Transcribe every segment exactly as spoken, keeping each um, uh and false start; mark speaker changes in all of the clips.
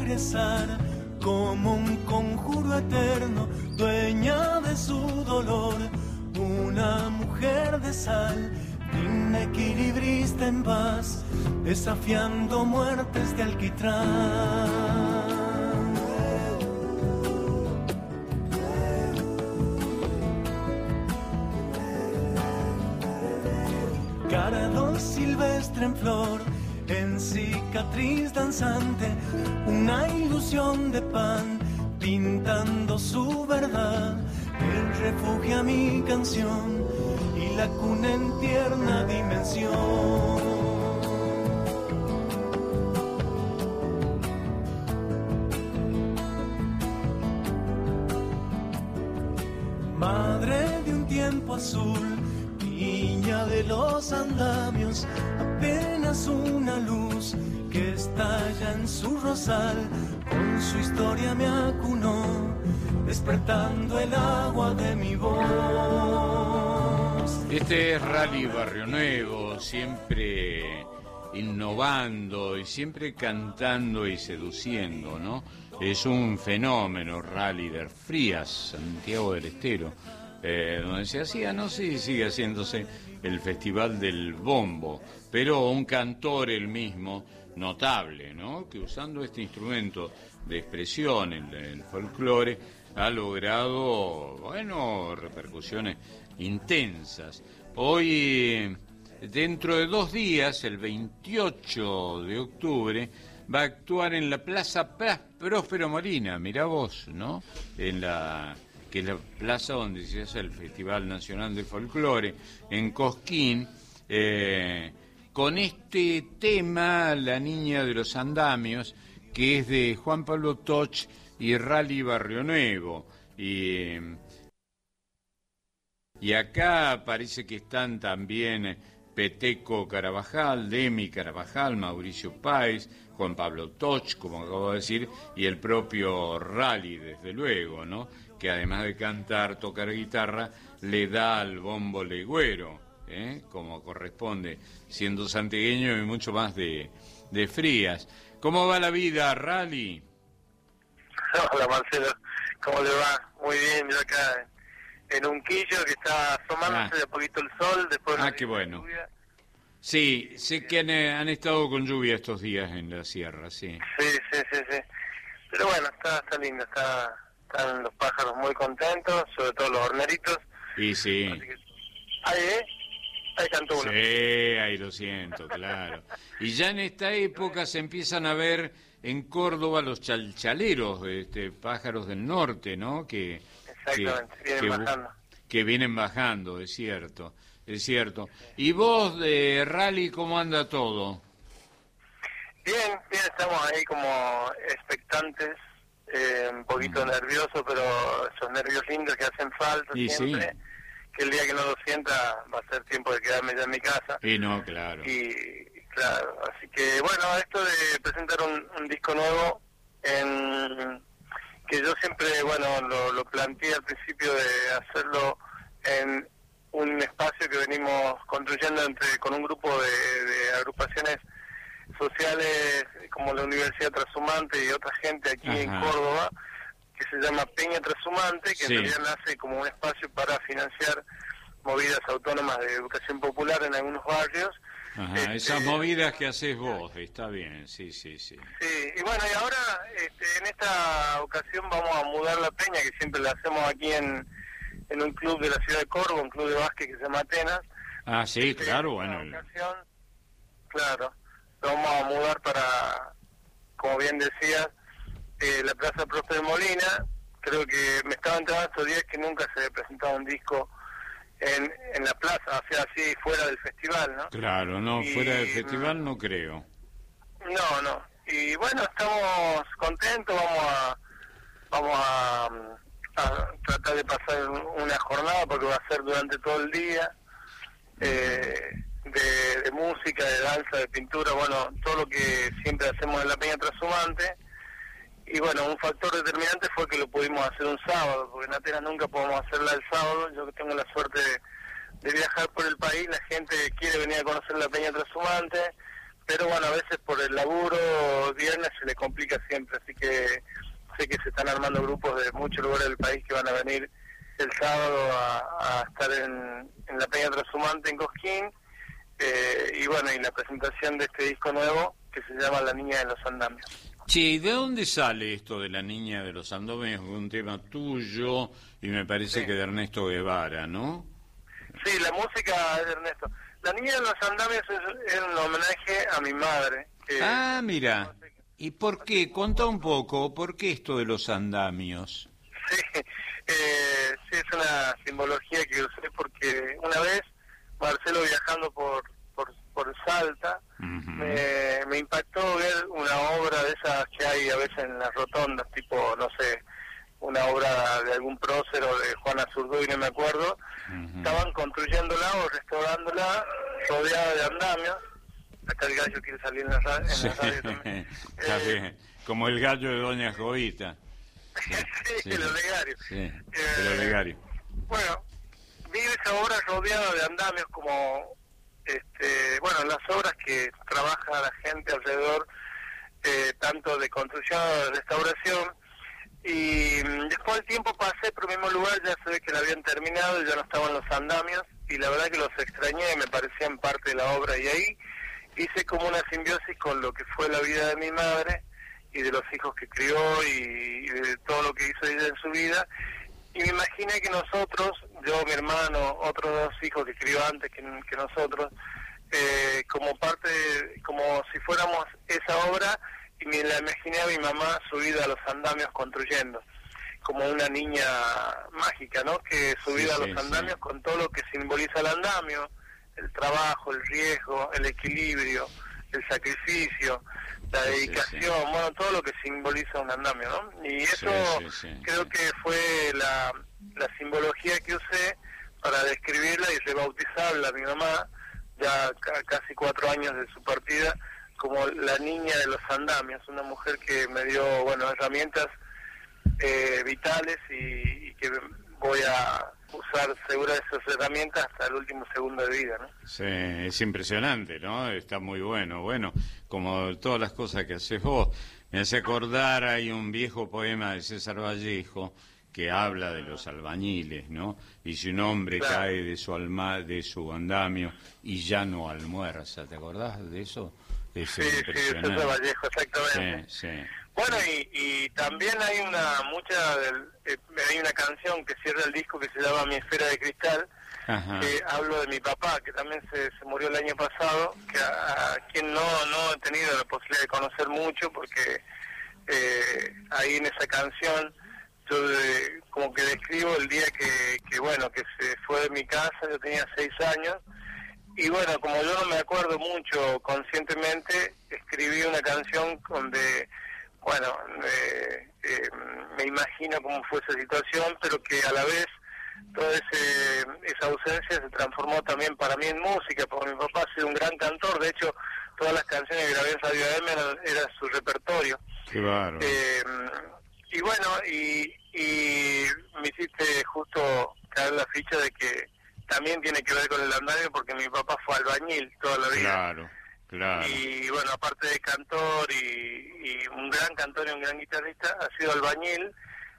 Speaker 1: regresar como un conjuro eterno, dueña de su dolor, una mujer de sal, digna equilibrista en paz, desafiando muertes de alquitrán. Cardo silvestre en flor, en cicatriz danzante, una ilusión de pan, pintando su verdad, el refugio a mi canción y la cuna en tierna dimensión. Madre de un tiempo azul, niña de los andamios, apenas una luz que estalla en su rosal, con su historia me acunó, despertando el agua de mi voz.
Speaker 2: Este es Rally Barrio Nuevo, siempre innovando y siempre cantando y seduciendo, ¿no? Es un fenómeno Rally de Frías, Santiago del Estero. Eh, donde se hacía, no sé si sigue haciéndose el Festival del Bombo, pero un cantor el mismo, notable, ¿no? Que usando este instrumento de expresión, el, el folclore, ha logrado, bueno, repercusiones intensas. Hoy, dentro de dos días, el veintiocho de octubre, va a actuar en la Plaza Próspero Molina, mirá vos, ¿no? En la... que es la plaza donde se hace el Festival Nacional de Folclore, en Cosquín, eh, con este tema, La Niña de los Andamios, que es de Juan Pablo Toch y Rally Barrio Nuevo. Y, y acá parece que están también Peteco Carabajal, Demi Carabajal, Mauricio Páez, Juan Pablo Toch, como acabo de decir, y el propio Rally, desde luego, ¿no? Que además de cantar, tocar guitarra, le da al bombo legüero, ¿eh? Como corresponde, siendo santiagueño y mucho más de, de Frías. ¿Cómo va la vida, Rally?
Speaker 3: Hola, Marcelo, ¿cómo le va? Muy bien, yo acá en un quillo que está asomándose ah. de a poquito el sol, después de
Speaker 2: ah, qué bueno. Lluvia. Sí, sé que han, han estado con lluvia estos días en la sierra, sí.
Speaker 3: Sí, sí, sí, sí. Pero bueno, está, está lindo, está... Están los pájaros muy contentos, sobre todo los horneritos.
Speaker 2: Y sí.
Speaker 3: Ahí, ¿eh? Ahí cantó uno.
Speaker 2: Sí, ahí lo siento, claro. Y ya en esta época se empiezan a ver en Córdoba los chalchaleros, este, pájaros del norte, ¿no? Que,
Speaker 3: Exactamente, que, vienen que, bajando.
Speaker 2: Que vienen bajando, es cierto, es cierto. ¿Y vos, de Rally, cómo anda todo?
Speaker 3: Bien, bien, estamos ahí como expectantes. Eh, un poquito mm. nervioso, pero esos nervios lindos que hacen falta
Speaker 2: y
Speaker 3: siempre, sí. Que el día que no lo sienta va a ser tiempo de quedarme ya en mi casa.
Speaker 2: Y no, claro.
Speaker 3: Y claro, así que bueno, esto de presentar un, un disco nuevo, en que yo siempre, bueno, lo, lo planteé al principio de hacerlo en un espacio que venimos construyendo entre con un grupo de, de agrupaciones sociales como la Universidad Trashumante y otra gente aquí Ajá. en Córdoba, que se llama Peña Trashumante, que sí. en realidad nace como un espacio para financiar movidas autónomas de educación popular en algunos barrios.
Speaker 2: Ajá, este, esas movidas que haces vos, está bien, sí, sí, sí.
Speaker 3: Sí, y bueno, y ahora este, en esta ocasión vamos a mudar la peña, que siempre la hacemos aquí en, en un club de la ciudad de Córdoba, un club de básquet que se llama Atenas.
Speaker 2: Ah, sí,
Speaker 3: este,
Speaker 2: claro, bueno.
Speaker 3: Ocasión, claro. Lo vamos a mudar para, como bien decías, eh, la Plaza Próspero Molina. Creo que me estaba enterando estos días que nunca se había presentado un disco en, en la plaza, o sea, así fuera del festival, ¿no?
Speaker 2: Claro, no, y, fuera del festival no creo.
Speaker 3: No, no. Y bueno, estamos contentos, vamos a vamos a, a tratar de pasar una jornada, porque va a ser durante todo el día. Eh... De, de música, de danza, de pintura, bueno, todo lo que siempre hacemos en la Peña Trashumante. Y bueno, un factor determinante fue que lo pudimos hacer un sábado, porque en Atenas nunca podemos hacerla el sábado. Yo que tengo la suerte de, de viajar por el país, la gente quiere venir a conocer la Peña Trashumante, pero bueno, a veces por el laburo viernes se le complica siempre, así que sé que se están armando grupos de muchos lugares del país que van a venir el sábado a, a estar en, en la Peña Trashumante en Cosquín, eh, y bueno, y la presentación de este disco nuevo que se llama La Niña de los Andamios.
Speaker 2: Sí, ¿de dónde sale esto de La Niña de los Andamios? Un tema tuyo y me parece
Speaker 3: Sí.
Speaker 2: que de Ernesto Guevara, ¿no?
Speaker 3: Sí, la música de Ernesto. La Niña de los Andamios es, es un homenaje a mi madre. Que,
Speaker 2: Ah, mira. ¿Y por qué? Contá un poco, ¿por qué esto de los andamios?
Speaker 3: Sí, eh, sí, es una simbología que usé porque una vez Marcelo viajando por por, por Salta,
Speaker 2: Uh-huh.
Speaker 3: me, me impactó ver una obra de esas que hay a veces en las rotondas, tipo, no sé, una obra de algún prócer o de Juana Zurduy, no me acuerdo. Uh-huh. Estaban construyéndola o restaurándola rodeada de andamios. Acá el gallo quiere salir en la, ra- en
Speaker 2: Sí.
Speaker 3: la radio también.
Speaker 2: Está
Speaker 3: Eh,
Speaker 2: bien. Como el gallo de Doña Jovita.
Speaker 3: sí,
Speaker 2: Sí.
Speaker 3: el olegario.
Speaker 2: Sí,
Speaker 3: Eh,
Speaker 2: el olegario.
Speaker 3: Bueno, vi esa obra rodeada de andamios como, este, bueno, las obras que trabaja la gente alrededor, eh, tanto de construcción o de restauración, y mm, después del tiempo pasé por el mismo lugar, ya se ve que la habían terminado y ya no estaban los andamios, y la verdad que los extrañé, me parecían parte de la obra, y ahí hice como una simbiosis con lo que fue la vida de mi madre, y de los hijos que crió, y, y de todo lo que hizo ella en su vida, y me imaginé que nosotros, yo, mi hermano, otros dos hijos que crió antes que, que nosotros, eh, como parte, de, como si fuéramos esa obra, y me la imaginé a mi mamá subida a los andamios construyendo, como una niña mágica, ¿no? Que subida
Speaker 2: Sí,
Speaker 3: a
Speaker 2: sí,
Speaker 3: los andamios
Speaker 2: sí.
Speaker 3: con todo lo que simboliza el andamio, el trabajo, el riesgo, el equilibrio, el sacrificio, la
Speaker 2: Sí, sí,
Speaker 3: dedicación,
Speaker 2: sí.
Speaker 3: bueno, todo lo que simboliza un andamio, ¿no? Y eso
Speaker 2: Sí, sí, sí,
Speaker 3: creo
Speaker 2: sí.
Speaker 3: que fue la, la simbología que usé para describirla y rebautizarla a mi mamá, ya ca- casi cuatro años de su partida, como la niña de los andamios, una mujer que me dio, bueno, herramientas eh, vitales y, y que voy a usar segura esas herramientas hasta el último segundo de vida, ¿no?
Speaker 2: Sí, es impresionante, ¿no? Está muy bueno. Bueno, como todas las cosas que haces vos, me hace acordar, hay un viejo poema de César Vallejo que habla de los albañiles, ¿no? Y si un hombre
Speaker 3: Claro.
Speaker 2: cae de su alma, de su andamio y ya no almuerza, ¿te acordás de eso? Es
Speaker 3: Sí, sí,
Speaker 2: impresionante.
Speaker 3: César Vallejo, exactamente.
Speaker 2: Sí, sí.
Speaker 3: Bueno, y, y también hay una mucha del, eh, hay una canción que cierra el disco que se llama Mi Esfera de Cristal,
Speaker 2: Ajá.
Speaker 3: que hablo de mi papá, que también se, se murió el año pasado, que a, a quien no, no he tenido la posibilidad de conocer mucho, porque eh, ahí en esa canción yo de- como que describo el día que, que, bueno, que se fue de mi casa, yo tenía seis años, y bueno, como yo no me acuerdo mucho conscientemente, escribí una canción donde, bueno, eh, eh, me imagino cómo fue esa situación, pero que a la vez toda ese, esa ausencia se transformó también para mí en música, porque mi papá ha sido un gran cantor, de hecho todas las canciones que grabé en Radio A M eran, era su repertorio.
Speaker 2: Qué bárbaro.
Speaker 3: Eh, y bueno, y, y me hiciste justo caer la ficha de que también tiene que ver con el andamio, porque mi papá fue albañil toda la vida.
Speaker 2: Claro, claro.
Speaker 3: Y bueno, aparte de cantor y, y un gran cantor y un gran guitarrista, ha sido albañil.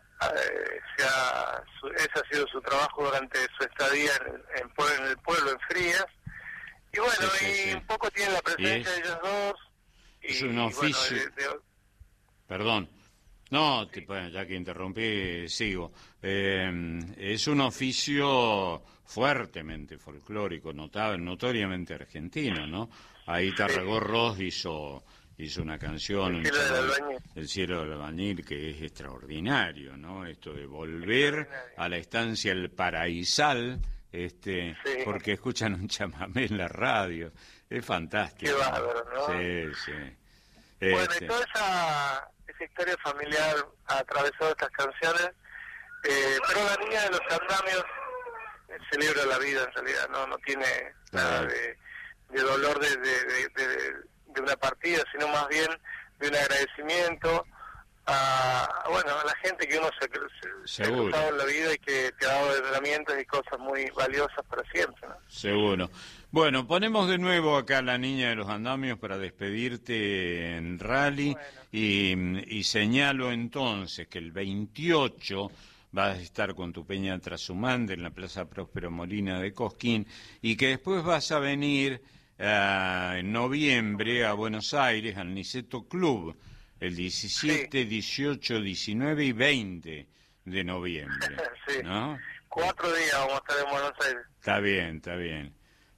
Speaker 3: Eh, se ha, su, ese ha sido su trabajo durante su estadía en, en, en el pueblo, en Frías. Y bueno,
Speaker 2: Sí, sí,
Speaker 3: y
Speaker 2: sí.
Speaker 3: un poco tiene la presencia
Speaker 2: es-
Speaker 3: de ellos dos. Y,
Speaker 2: es un
Speaker 3: y bueno,
Speaker 2: oficio.
Speaker 3: de- de-
Speaker 2: Perdón. No, te- bueno, ya que interrumpí, sigo. Eh, es un oficio fuertemente folclórico, notable, notoriamente argentino, ¿no? Ahí Tarragorros hizo, hizo una canción,
Speaker 3: El
Speaker 2: un
Speaker 3: cielo del
Speaker 2: chaval,
Speaker 3: albañil.
Speaker 2: El cielo del albañil, que es extraordinario, ¿no? Esto de volver a la estancia El Paraísal, este,
Speaker 3: Sí.
Speaker 2: porque escuchan un chamamé en la radio. Es fantástico.
Speaker 3: Qué bárbaro, ¿no?
Speaker 2: Sí, sí.
Speaker 3: Bueno,
Speaker 2: Este,
Speaker 3: y toda esa, esa historia familiar ha atravesado estas canciones, eh, pero la niña de los andamios eh, celebra la vida en realidad, no no tiene nada de, de dolor de, de, de, de, de una partida, sino más bien de un agradecimiento a, bueno, a la gente que uno se, se, se ha
Speaker 2: Seguro.
Speaker 3: cruzado en la vida y que te ha dado herramientas y cosas muy valiosas para siempre, ¿no?
Speaker 2: Seguro. Bueno, ponemos de nuevo acá La Niña de los Andamios para despedirte en Rally. Bueno. y, y señalo entonces que el veintiocho vas a estar con tu Peña Trashumante en la Plaza Próspero Molina de Cosquín y que después vas a venir uh, en noviembre a Buenos Aires al Niceto Club el diecisiete, sí. dieciocho, diecinueve y veinte de noviembre,
Speaker 3: sí.
Speaker 2: ¿no?
Speaker 3: Cuatro días vamos a estar en Buenos Aires.
Speaker 2: Está bien, está bien.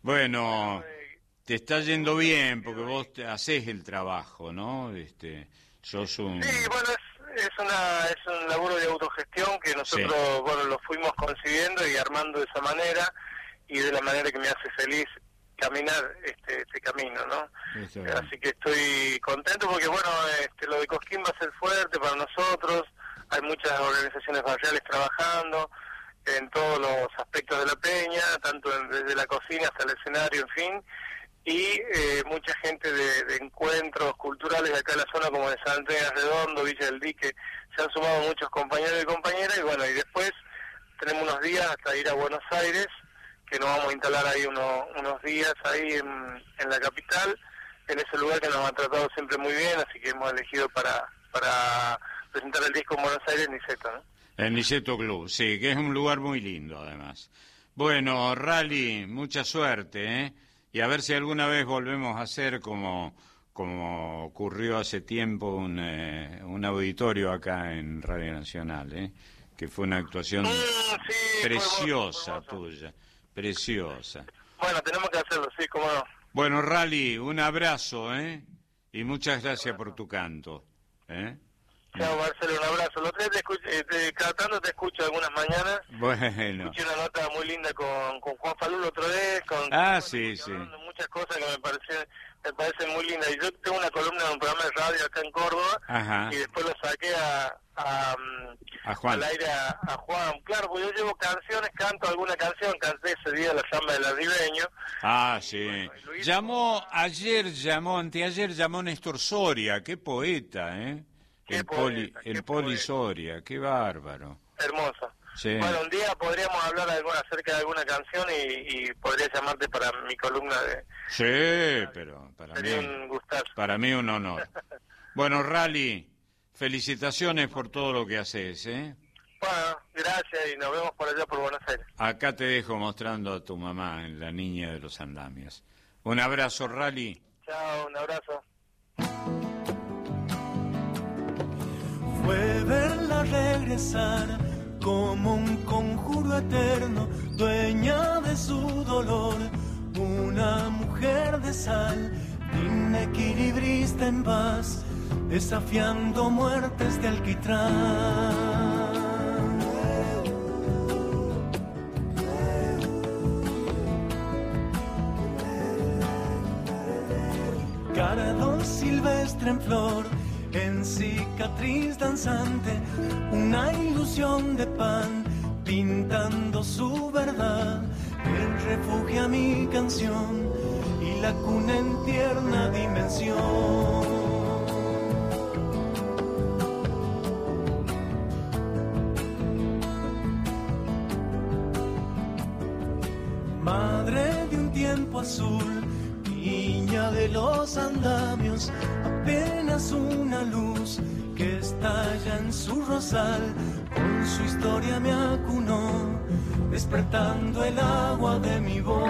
Speaker 2: Bueno, te está yendo bien porque vos te haces el trabajo, ¿no? Este, sos un...
Speaker 3: Sí, bueno, es, es, una, es un laburo de autogestión que nosotros, sí. bueno, lo fuimos concibiendo y armando de esa manera y de la manera que me hace feliz caminar este, este camino, ¿no? Así que estoy contento porque, bueno, este, lo de Cosquín va a ser fuerte para nosotros, hay muchas organizaciones barriales trabajando en todos los aspectos de la peña, tanto en, desde la cocina hasta el escenario, en fin, y eh, mucha gente de, de encuentros culturales de acá en la zona como de San Antonio Redondo, Villa del Dique, se han sumado muchos compañeros y compañeras, y bueno, y después tenemos unos días hasta ir a Buenos Aires, que nos vamos a instalar ahí uno, unos días ahí en, en la capital, en ese lugar que nos han tratado siempre muy bien, así que hemos elegido para, para presentar el disco en Buenos Aires, Niceto, ¿no?
Speaker 2: El Niceto Club, sí, que es un lugar muy lindo además. Bueno, Rally, mucha suerte, ¿eh? Y a ver si alguna vez volvemos a hacer como, como ocurrió hace tiempo un, eh, un auditorio acá en Radio Nacional, ¿eh? Que fue una actuación
Speaker 3: mm, sí,
Speaker 2: preciosa
Speaker 3: hermoso, hermoso.
Speaker 2: tuya, preciosa.
Speaker 3: Bueno, tenemos que hacerlo, sí, cómo no.
Speaker 2: Bueno, Rally, un abrazo, ¿eh? Y muchas gracias por tu canto, ¿eh?
Speaker 3: Chao, Marcelo, un abrazo. Los tres te escucho, te, cada tanto te escucho algunas mañanas.
Speaker 2: Bueno.
Speaker 3: Escuché una nota muy linda con, con Juan Falú la otra vez. Con,
Speaker 2: ah,
Speaker 3: con,
Speaker 2: sí, sí.
Speaker 3: Muchas cosas que me parecen, me parecen muy lindas. Y yo tengo una columna en un programa de radio acá en Córdoba.
Speaker 2: Ajá.
Speaker 3: Y después lo saqué a, a,
Speaker 2: a Juan.
Speaker 3: al aire a, a Juan. Claro, porque yo llevo canciones, canto alguna canción, canté ese día la samba del arribeño.
Speaker 2: Ah, sí. Y bueno, y llamó, ayer llamó, anteayer llamó Néstor Soria, qué poeta, ¿eh? El Poli, el Poli Soria, qué bárbaro.
Speaker 3: Hermoso.
Speaker 2: Sí.
Speaker 3: Bueno, un día podríamos hablar alguna, acerca de alguna canción y, y podría llamarte para mi columna de...
Speaker 2: Sí, pero para
Speaker 3: Sería
Speaker 2: mí...
Speaker 3: un gustazo.
Speaker 2: Para mí un honor. Bueno, Rally, felicitaciones por todo lo que haces, ¿eh?
Speaker 3: Bueno, gracias y nos vemos por allá por Buenos Aires.
Speaker 2: Acá te dejo mostrando a tu mamá en La Niña de los Andamios. Un abrazo, Rally.
Speaker 3: Chao, un abrazo.
Speaker 1: Fue verla regresar como un conjuro eterno, dueña de su dolor, una mujer de sal, inequilibrista en paz, desafiando muertes de alquitrán. Cardón silvestre en flor, en cicatriz danzante, una ilusión de pan, pintando su verdad, el refugio a mi canción y la cuna en tierna dimensión. Madre de un tiempo azul, niña de los andamios, apenas una luz que estalla en su rosal, con su historia me acunó, despertando el agua de mi voz.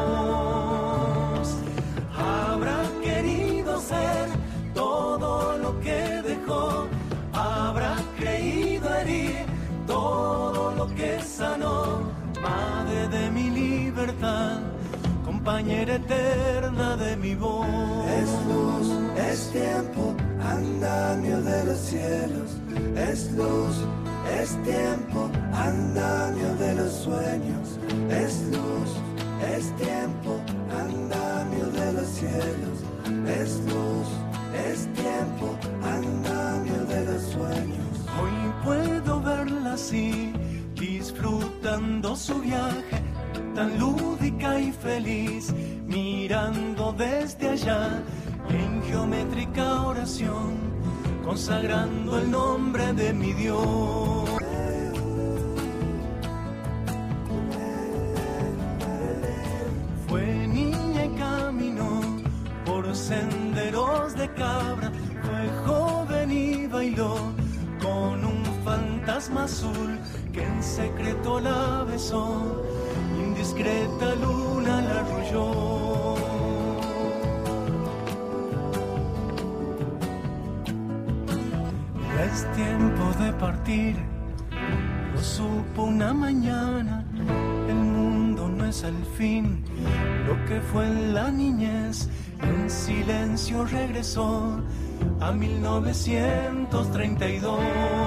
Speaker 1: Habrá querido ser todo lo que dejó, habrá creído herir todo lo que sanó, madre de mi libertad, compañera eterna de mi voz.
Speaker 4: Es luz, es tiempo, andamio de los cielos. Es luz, es tiempo, andamio de los sueños. Es luz, es tiempo, andamio de los cielos. Es luz, es tiempo, andamio de los sueños.
Speaker 1: Hoy puedo verla así, disfrutando su viaje, tan lúdica y feliz, mirando desde allá, en geométrica oración, consagrando el nombre de mi Dios. Fue niña senderos de cabra, fue joven y bailó con un fantasma azul que en secreto la besó, indiscreta luna la arrulló. Ya es tiempo de partir, lo supo una mañana, el mundo no es al fin lo que fue en la niñez, en silencio regresó a mil novecientos treinta y dos.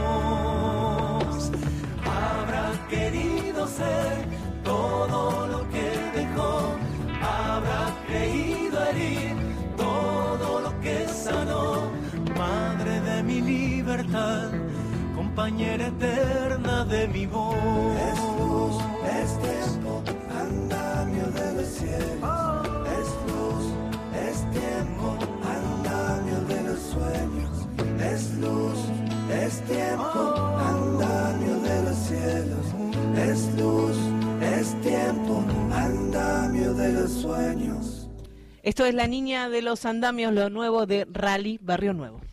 Speaker 1: Habrá querido ser todo lo que dejó, habrá creído herir todo lo que sanó, madre de mi libertad, compañera eterna de mi voz.
Speaker 4: Es luz, es tiempo, andamio de los cielos. Es luz, es tiempo, andamio de los sueños. Es luz, es tiempo, andamio de los cielos. Es luz, es tiempo, andamio de los sueños.
Speaker 5: Esto es La Niña de los Andamios, lo nuevo de Rally Barrio Nuevo.